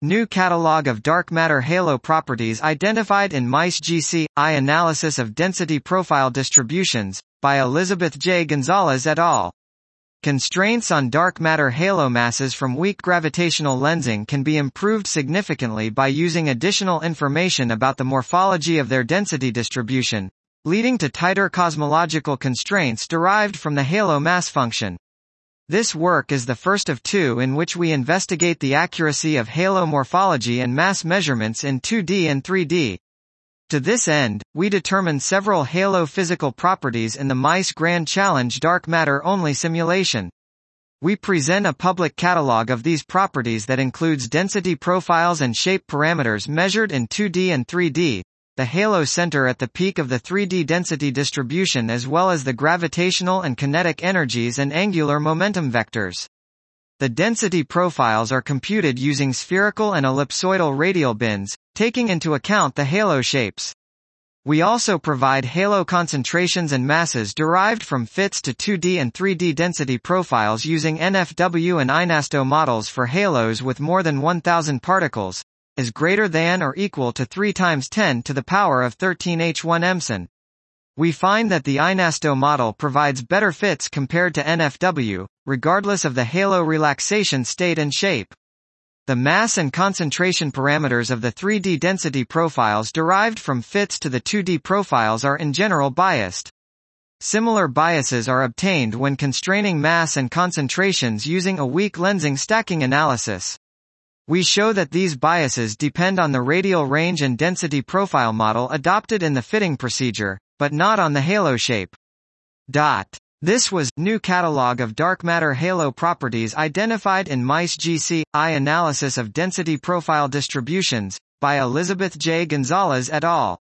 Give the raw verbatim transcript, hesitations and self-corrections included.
New Catalog of Dark Matter Halo Properties Identified in Mice G C I Analysis of Density Profile Distributions, by Elizabeth J. Gonzalez et al. Constraints on dark matter halo masses from weak gravitational lensing can be improved significantly by using additional information about the morphology of their density distribution, leading to tighter cosmological constraints derived from the halo mass function. This work is the first of two in which we investigate the accuracy of halo morphology and mass measurements in two D and three D. To this end, we determined several halo physical properties in the Mice Grand Challenge dark matter-only simulation. We present a public catalog of these properties that includes density profiles and shape parameters measured in two D and three D, the halo center at the peak of the three D density distribution as well as the gravitational and kinetic energies and angular momentum vectors. The density profiles are computed using spherical and ellipsoidal radial bins, taking into account the halo shapes. We also provide halo concentrations and masses derived from fits to two D and three D density profiles using N F W and INASTO models for halos with more than one thousand particles, is greater than or equal to three times ten to the power of thirteen H one emson. We find that the INASTO model provides better fits compared to N F W, regardless of the halo relaxation state and shape. The mass and concentration parameters of the three D density profiles derived from fits to the two D profiles are in general biased. Similar biases are obtained when constraining mass and concentrations using a weak lensing stacking analysis. We show that these biases depend on the radial range and density profile model adopted in the fitting procedure, but not on the halo shape. Dot. This was New Catalog of Dark Matter Halo Properties Identified in Mice G C I Analysis of Density Profile Distributions, by Elizabeth J. Gonzalez et al.